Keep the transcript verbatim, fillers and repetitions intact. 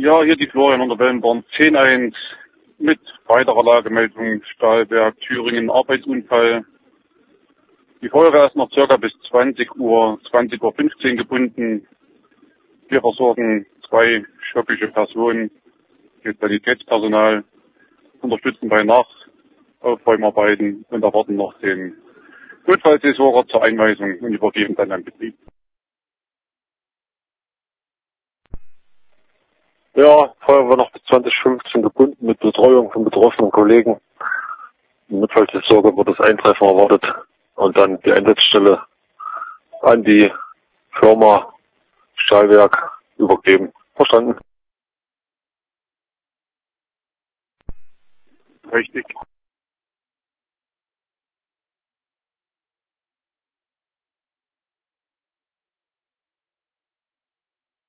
Ja, hier die Florian unter Wellenborn zehn eins mit weiterer Lagemeldung Stahlwerk Thüringen Arbeitsunfall. Die Feuerwehr ist noch circa bis zwanzig Uhr, zwanzig Uhr fünfzehn gebunden. Wir versorgen zwei schockische Personen, das Sanitätspersonal, unterstützen bei Nachaufräumarbeiten und erwarten noch den Notfallseelsorger zur Einweisung und übergeben dann an Betrieb. Ja, Feuerwehr noch bis zwanzig Uhr fünfzehn gebunden mit Betreuung von betroffenen Kollegen. Im Notfallseelsorger wird das Eintreffen erwartet und dann die Einsatzstelle an die Firma Stahlwerk übergeben. Verstanden? Richtig.